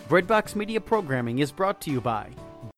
Breadbox Media programming is brought to you by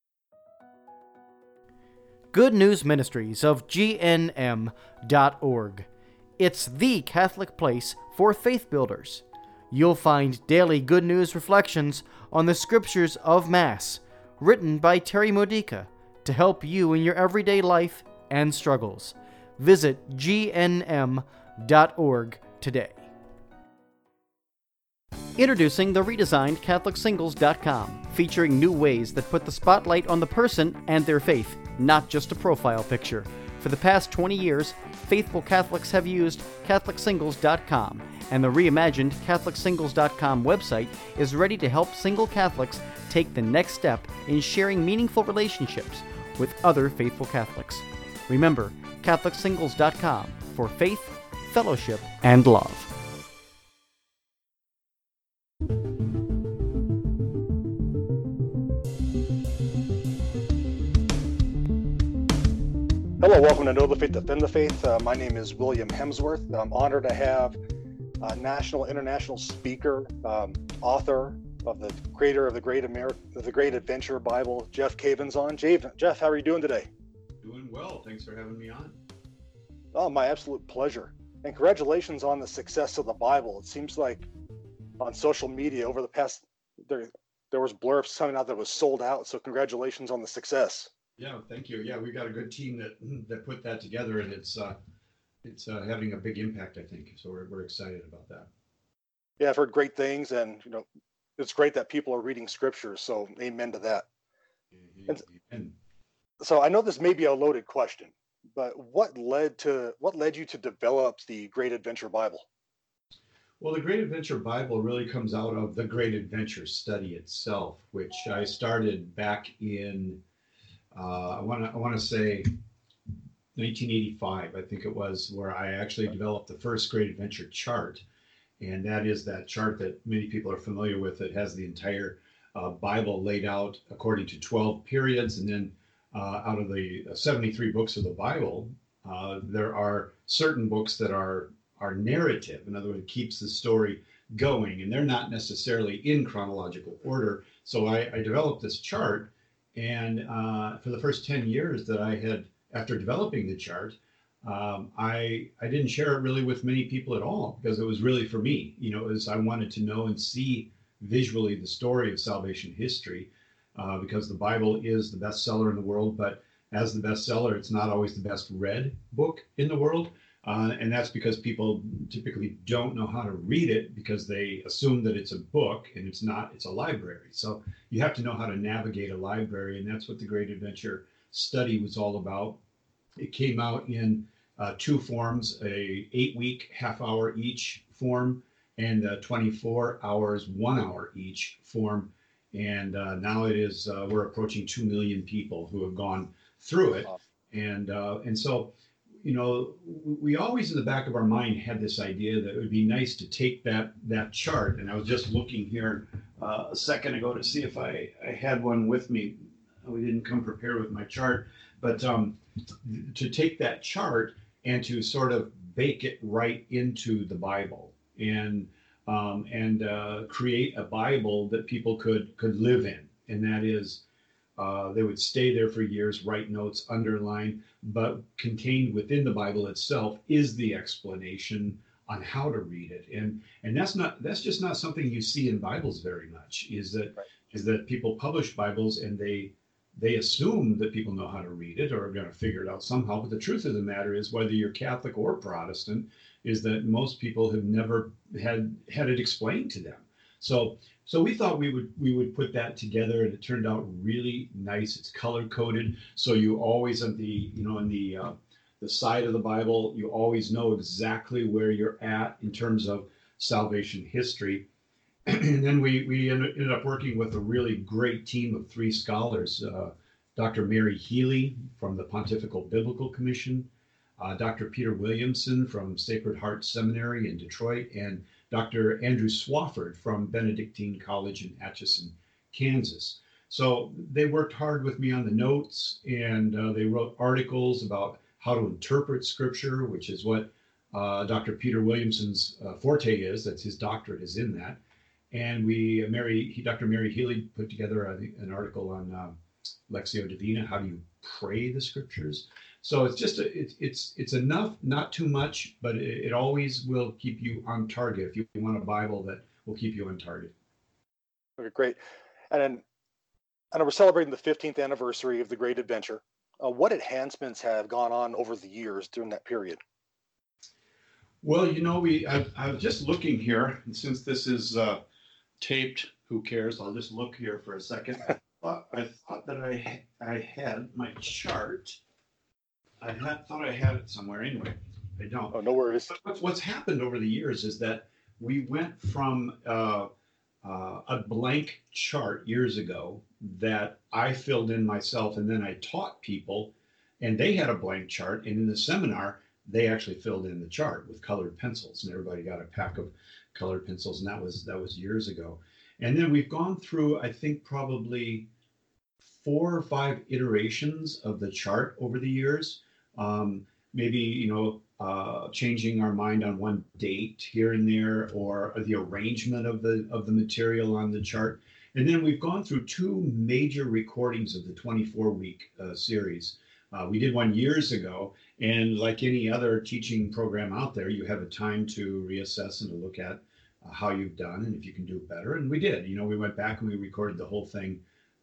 Good News Ministries of GNM.org. It's the Catholic place for faith builders. You'll find daily good news reflections on the scriptures of Mass, written by Terry Modica to help you in your everyday life and struggles. Visit GNM.org today. Introducing the redesigned CatholicSingles.com, featuring new ways that put the spotlight on the person and their faith, not just a profile picture. For the past 20 years, faithful Catholics have used CatholicSingles.com, and the reimagined CatholicSingles.com website is ready to help single Catholics take the next step in sharing meaningful relationships with other faithful Catholics. Remember, CatholicSingles.com for faith, fellowship, and love. Hello, welcome to Know the Faith, Defend the Faith. My name is William Hemsworth. I'm honored to have national, international speaker, author of the creator of the Great Adventure Bible, Jeff Cavins on. Jeff, how are you doing today? Doing well. Thanks for having me on. Oh, my absolute pleasure. And congratulations on the success of the Bible. It seems like on social media over the past, there was blurbs coming out that was sold out. So congratulations on the success. Yeah, thank you. Yeah, we got a good team that put that together, and it's having a big impact, I think. So we're excited about that. Yeah, I've heard great things, and it's great that people are reading scriptures. So amen to that. Amen. So I know this may be a loaded question, but what led you to develop the Great Adventure Bible? Well, the Great Adventure Bible really comes out of the Great Adventure study itself, which I started back in I want to say 1985, I think it was, where I actually developed the first Great Adventure chart. And that is that chart that many people are familiar with. It has the entire Bible laid out according to 12 periods. And then out of the 73 books of the Bible, there are certain books that are narrative. In other words, it keeps the story going. And they're not necessarily in chronological order. So I developed this chart. And for the first 10 years that I had, after developing the chart, I didn't share it really with many people at all, because it was really for me. As I wanted to know and see visually the story of salvation history, because the Bible is the bestseller in the world. But as the bestseller, it's not always the best read book in the world. And that's because people typically don't know how to read it, because they assume that it's a book, and it's not. It's a library. So you have to know how to navigate a library, and that's what the Great Adventure study was all about. It came out in two forms: a 8-week, half-hour each form, and 24 hours, 1 hour each form. And now it is we're approaching 2 million people who have gone through it, and so. We always in the back of our mind had this idea that it would be nice to take that chart. And I was just looking here a second ago to see if I had one with me. We didn't come prepared with my chart, but to take that chart and to sort of bake it right into the Bible and create a Bible that people could live in. And that is, they would stay there for years, write notes, underline, but contained within the Bible itself is the explanation on how to read it. And that's just not something you see in Bibles very much, is that people publish Bibles and they assume that people know how to read it or are going to figure it out somehow. But the truth of the matter is, whether you're Catholic or Protestant, is that most people have never had it explained to them. So we thought we would put that together, and it turned out really nice. It's color coded, so you always on the the side of the Bible, you always know exactly where you're at in terms of salvation history. And then we ended up working with a really great team of 3 scholars: Dr. Mary Healy from the Pontifical Biblical Commission, Dr. Peter Williamson from Sacred Heart Seminary in Detroit, and Dr. Andrew Swafford from Benedictine College in Atchison, Kansas. So they worked hard with me on the notes, and they wrote articles about how to interpret Scripture, which is what Dr. Peter Williamson's forte is. That's his doctorate is in that. And Dr. Mary Healy put together an article on Lectio Divina. How do you pray the scriptures? So it's just it's enough, not too much, but it always will keep you on target. If you want a Bible that will keep you on target. Okay, great. And then I know we're celebrating the 15th anniversary of the Great Adventure. What enhancements have gone on over the years during that period? Well, I was just looking here, and since this is taped, who cares? I'll just look here for a second. I thought that I had my chart. Thought I had it somewhere. Anyway, I don't. Oh, no worries. But what's happened over the years is that we went from a blank chart years ago that I filled in myself, and then I taught people, and they had a blank chart. And in the seminar, they actually filled in the chart with colored pencils, and everybody got a pack of colored pencils, and that was years ago. And then we've gone through, I think, probably 4 or 5 iterations of the chart over the years. Maybe changing our mind on one date here and there, or the arrangement of the material on the chart. And then we've gone through 2 major recordings of the 24-week series. We did one years ago, and like any other teaching program out there, you have a time to reassess and to look at how you've done and if you can do better. And we did. We went back and we recorded the whole thing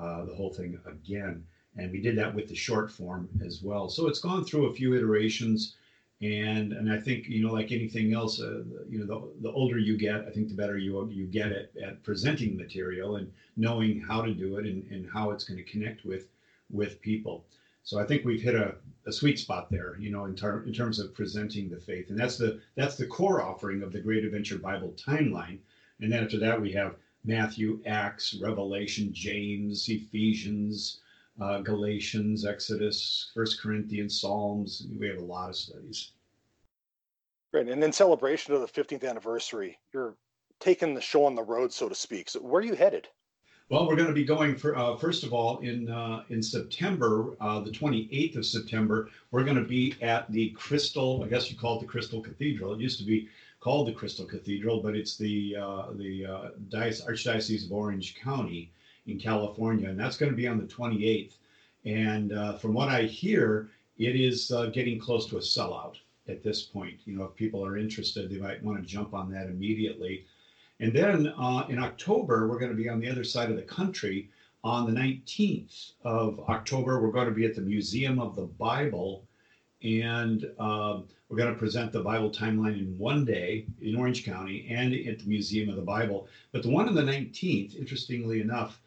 again. And we did that with the short form as well. So it's gone through a few iterations. And I think, like anything else, the older you get, I think the better you get at presenting material and knowing how to do it and how it's going to connect with people. So I think we've hit a sweet spot there, in terms of presenting the faith. And that's the core offering of the Great Adventure Bible Timeline. And then after that, we have Matthew, Acts, Revelation, James, Ephesians, Galatians, Exodus, 1 Corinthians, Psalms. We have a lot of studies. Great. And in celebration of the 15th anniversary, you're taking the show on the road, so to speak. So where are you headed? Well, we're going to be going first of all in September, the 28th of September. We're going to be at the Crystal. I guess you call it the Crystal Cathedral. It used to be called the Crystal Cathedral, but it's the Archdiocese of Orange County in California, and that's going to be on the 28th. And from what I hear, it is getting close to a sellout at this point. If people are interested, they might want to jump on that immediately. And then in October, we're going to be on the other side of the country. On the 19th of October, we're going to be at the Museum of the Bible, and we're going to present the Bible Timeline in one day in Orange County and at the Museum of the Bible. But the one on the 19th, interestingly enough,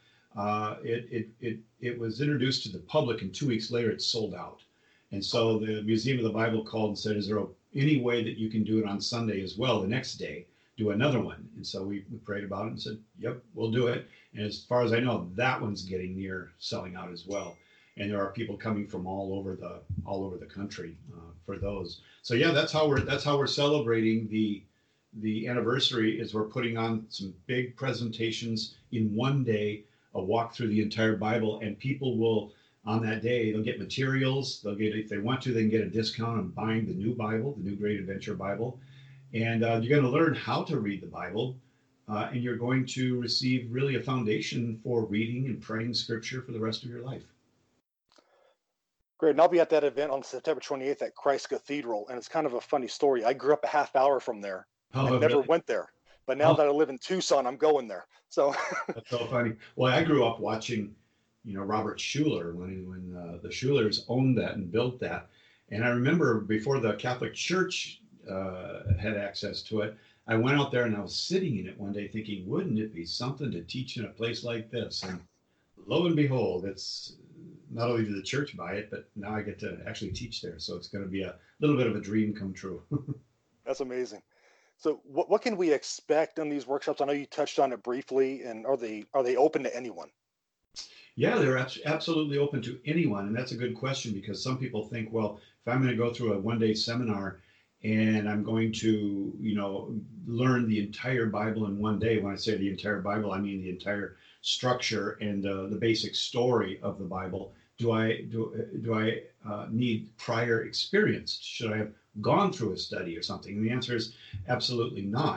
it was introduced to the public, and 2 weeks later it sold out. And so the Museum of the Bible called and said, is there any way that you can do it on Sunday as well, the next day, do another one? And so we prayed about it and said, yep, we'll do it. And as far as I know, that one's getting near selling out as well. And there are people coming from all over the country for those. So yeah, that's how we're celebrating the anniversary. Is we're putting on some big presentations in one day, a walk through the entire Bible, and people will, on that day, they'll get materials. They'll get, if they want to, they can get a discount on buying the new Bible, the new Great Adventure Bible. And you're going to learn how to read the Bible, and you're going to receive really a foundation for reading and praying Scripture for the rest of your life. Great. And I'll be at that event on September 28th at Christ Cathedral. And it's kind of a funny story. I grew up a half hour from there. Oh, I never really? went there. But now that I live in Tucson, I'm going there. So That's so funny. Well, I grew up watching, Robert Schuller when the Schulers owned that and built that. And I remember before the Catholic Church had access to it, I went out there and I was sitting in it one day thinking, wouldn't it be something to teach in a place like this? And lo and behold, it's not only did the church buy it, but now I get to actually teach there. So it's going to be a little bit of a dream come true. that's amazing. So what can we expect on these workshops? I know you touched on it briefly, and are they open to anyone? Yeah, they're absolutely open to anyone. And that's a good question, because some people think, well, if I'm going to go through a one-day seminar and I'm going to, learn the entire Bible in one day. When I say the entire Bible, I mean the entire structure and the basic story of the Bible. Do I need prior experience? Should I have gone through a study or something? And the answer is absolutely not.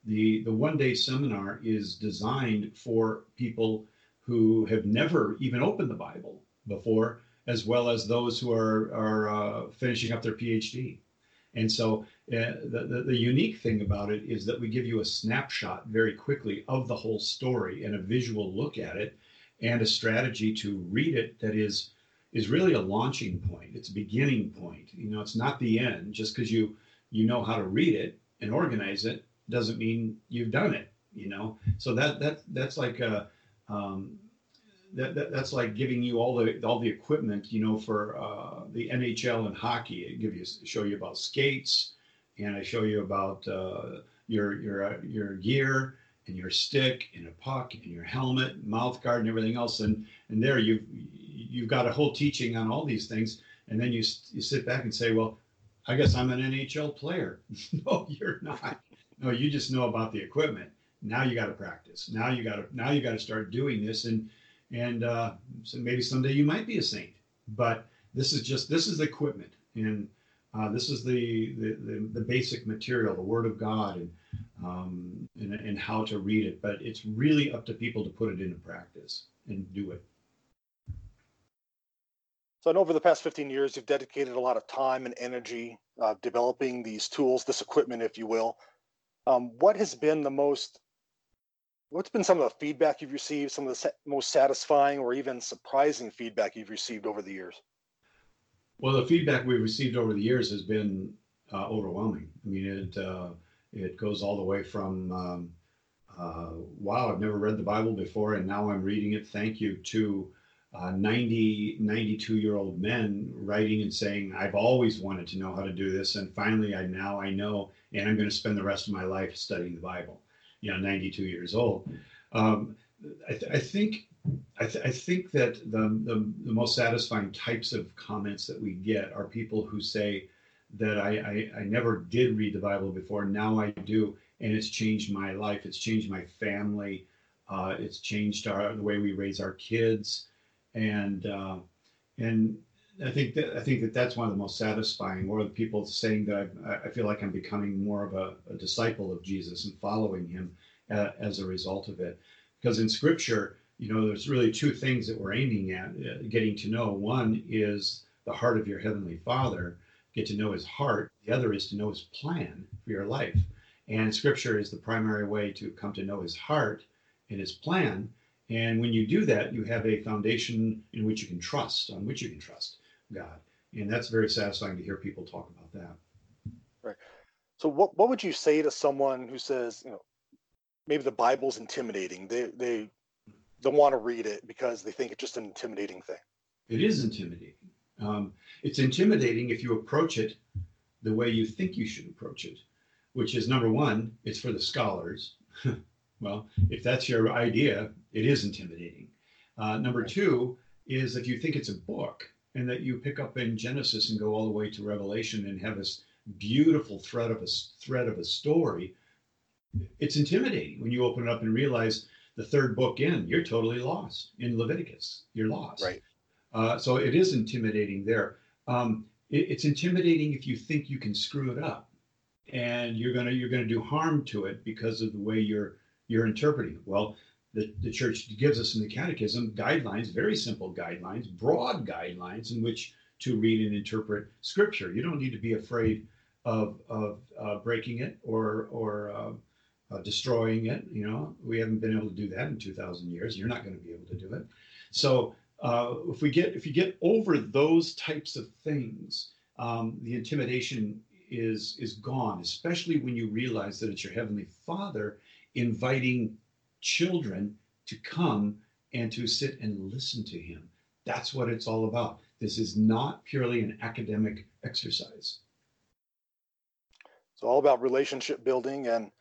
The one-day seminar is designed for people who have never even opened the Bible before, as well as those who are finishing up their PhD. And so the unique thing about it is that we give you a snapshot very quickly of the whole story and a visual look at it and a strategy to read it that is really a launching point. It's a beginning point. It's not the end. Just because you know how to read it and organize it doesn't mean you've done it. So that's like that's like giving you all the equipment, for the NHL and hockey. I show you about skates, and I show you about your gear and your stick and a puck and your helmet, mouth guard, and everything else. And there you've got a whole teaching on all these things, and then you sit back and say, well, I guess I'm an NHL player. No, you're not. No, you just know about the equipment. Now you got to practice. Now you got to start doing this, and so maybe someday you might be a saint. But this is equipment, and this is the basic material, the Word of God, and how to read it. But it's really up to people to put it into practice and do it. So I know over the past 15 years, you've dedicated a lot of time and energy developing these tools, this equipment, if you will. What's been some of the feedback you've received, some of the most satisfying or even surprising feedback you've received over the years? Well, the feedback we've received over the years has been overwhelming. I mean, it goes all the way from, wow, I've never read the Bible before, and now I'm reading it. Thank you, to 92-year-old men writing and saying, I've always wanted to know how to do this, and finally I know, and I'm going to spend the rest of my life studying the Bible. 92 years old. I think that the most satisfying types of comments that we get are people who say that I never did read the Bible before, now I do, and it's changed my life, it's changed my family, it's changed the way we raise our kids, and I think that that's one of the most satisfying, or the people saying that I feel like I'm becoming more of a disciple of Jesus and following him as a result of it. Because in Scripture, there's really two things that we're aiming at getting to know. One is the heart of your Heavenly Father, get to know his heart. The other is to know his plan for your life. And Scripture is the primary way to come to know his heart and his plan. And when you do that, you have a foundation on which you can trust God. And that's very satisfying to hear people talk about that. Right. So what would you say to someone who says, maybe the Bible's intimidating? They don't want to read it because they think it's just an intimidating thing. It is intimidating. It's intimidating if you approach it the way you think you should approach it, which is, number one, it's for the scholars. Well, if that's your idea, it is intimidating. Number two is if you think it's a book and that you pick up in Genesis and go all the way to Revelation and have this beautiful thread of a story, it's intimidating when you open it up and realize the third book you're totally lost. In Leviticus, you're lost. Right. So it is intimidating there. It's intimidating if you think you can screw it up, and you're gonna do harm to it because of the way you're interpreting it. Well, the church gives us in the Catechism guidelines, very simple guidelines, broad guidelines in which to read and interpret Scripture. You don't need to be afraid of breaking it or destroying it. We haven't been able to do that in 2,000 years. You're not going to be able to do it. So if you get over those types of things, the intimidation is gone, especially when you realize that it's your Heavenly Father inviting children to come and to sit and listen to him. That's what it's all about. This is not purely an academic exercise. It's all about relationship building. And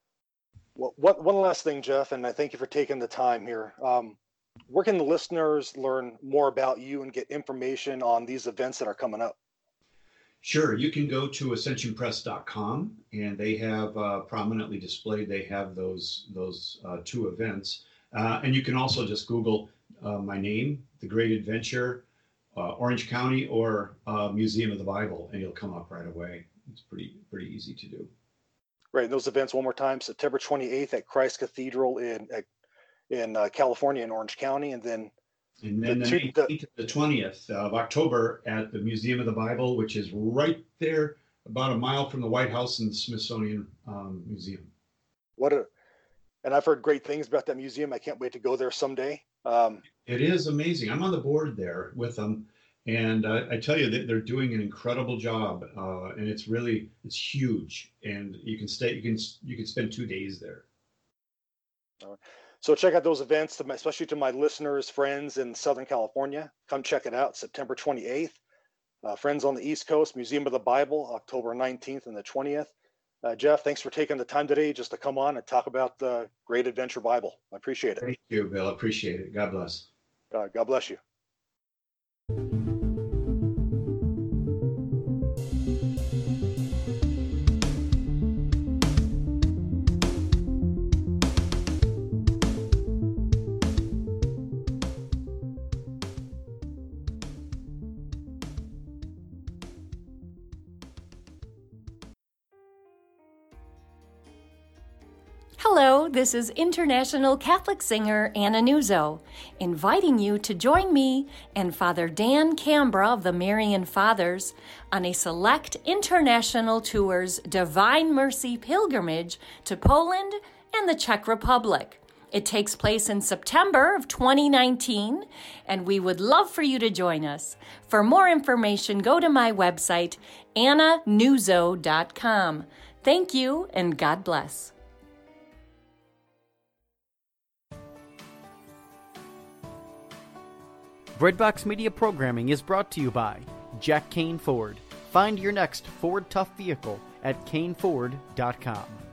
one last thing, Jeff, and I thank you for taking the time here. Where can the listeners learn more about you and get information on these events that are coming up? Sure. You can go to ascensionpress.com, and they have prominently displayed, they have those two events. And you can also just Google my name, The Great Adventure, Orange County, or Museum of the Bible, and you'll come up right away. It's pretty easy to do. Right. And those events, one more time, September 28th at Christ Cathedral in California, in Orange County. And then the 19th to the 20th of October at the Museum of the Bible, which is right there about a mile from the White House and the Smithsonian Museum. And I've heard great things about that museum. I can't wait to go there someday. It is amazing. I'm on the board there with them. And I tell you that they're doing an incredible job, and it's huge. And you can spend 2 days there. All right. So check out those events, especially to my listeners, friends in Southern California. Come check it out, September 28th. Friends on the East Coast, Museum of the Bible, October 19th and the 20th. Jeff, thanks for taking the time today just to come on and talk about the Great Adventure Bible. I appreciate it. Thank you, Bill. I appreciate it. God bless. God bless you. Hello, this is international Catholic singer Anna Nuzzo, inviting you to join me and Father Dan Cambra of the Marian Fathers on a select international tour's Divine Mercy pilgrimage to Poland and the Czech Republic. It takes place in September of 2019, and we would love for you to join us. For more information, go to my website, annanuzzo.com. Thank you, and God bless. Breadbox Media programming is brought to you by Jack Kane Ford. Find your next Ford Tough vehicle at caneford.com.